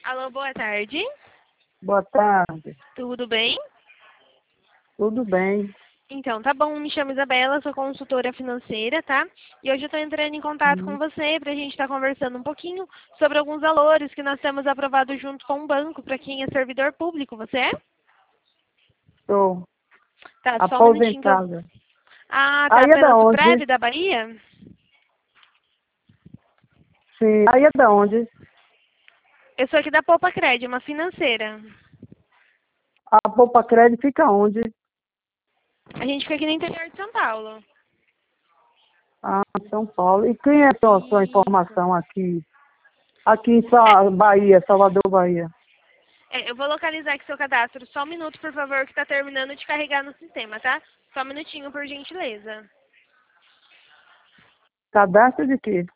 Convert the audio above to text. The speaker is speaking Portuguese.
Alô, boa tarde. Boa tarde. Tudo bem? Tudo bem? Então, tá bom. Me chamo Isabela, sou consultora financeira, tá? E hoje eu tô entrando em contato com Hum, você pra gente estar conversando um pouquinho sobre alguns valores que nós temos aprovados junto com o banco para quem é servidor público. Você é? Estou Tá, só um minutinho que eu... aposentada. Ah, tá. Aí é da Pela onde? Suprev da Bahia? Sim. Aí é da onde? Eu sou aqui da Poupa Cred, uma financeira. A Poupa Crédito fica onde? A gente fica aqui no interior de São Paulo. Ah, em São Paulo. E quem é sua Isso. informação aqui? Aqui em Bahia, Salvador, Bahia. Eu vou localizar aqui seu cadastro. Só um minuto, por favor, que está terminando de carregar no sistema, tá? Só um minutinho, por gentileza. Cadastro de quê?